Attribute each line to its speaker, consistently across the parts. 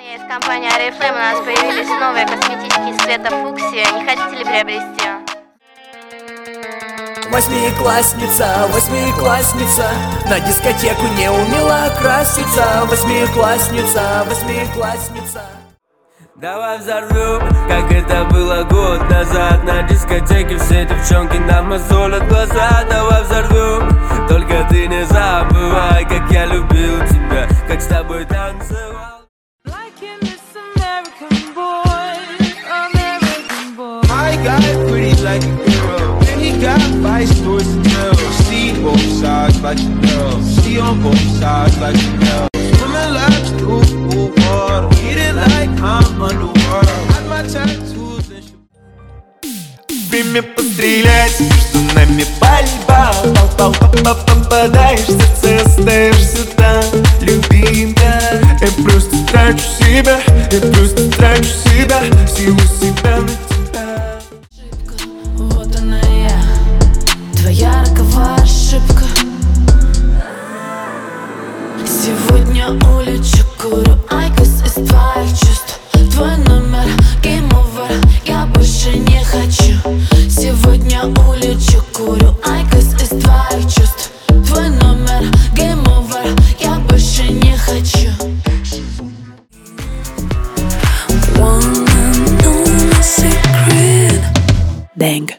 Speaker 1: Есть компания Oriflame, у нас появились новые косметические цвета фуксия. Не хотите ли приобрести?
Speaker 2: Восьмиклассница, восьмиклассница, на дискотеку не умела краситься. Восьмиклассница, восьмиклассница.
Speaker 3: Давай взорвем, как это было год назад. На дискотеке все девчонки нам мозолят глаза. Давай взорвем, только ты не забывай, как я любил тебя, как с тобой танцевал.
Speaker 4: My guy pretty like a girl, and he got vice towards the girl. See both sides like a girl, see on both sides like a girl. Swimming laps through pool water, eating like I'm underworld. Got my tattoos and shit.
Speaker 2: Время пострелять, между нами пальба. Попадаешь в сердце, остаешься там, любимая. Я просто трачу себя, я просто трачу себя, силу себя на тебя.
Speaker 5: Вот она я, твоя роковая ошибка. Сегодня улечу, курю айкос из твоих чувств. Твой номер, game over, я больше не хочу. Сегодня улечу, курю айкос из твоих чувств. Твой номер, game over, я больше не хочу. Wanna know my secret? Bang.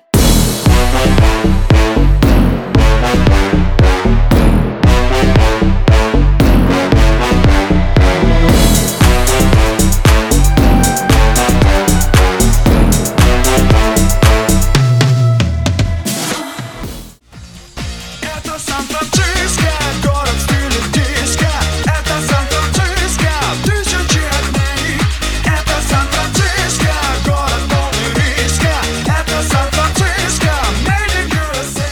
Speaker 2: Это Сан-Франциско, город в стиле диско. Это Сан-Франциско, тысячи огней. Это Сан-Франциско, город полный риска. Это Сан-Франциско, made in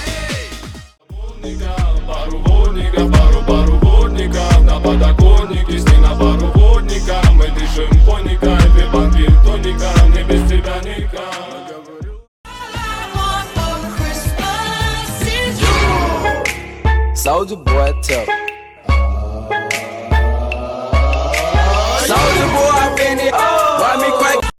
Speaker 2: USA.
Speaker 6: Пару водников на подоконнике, сни на пару водников. Мы дышим поника, две банки тоника, не без тебя никак.
Speaker 4: Soulja Boy tough.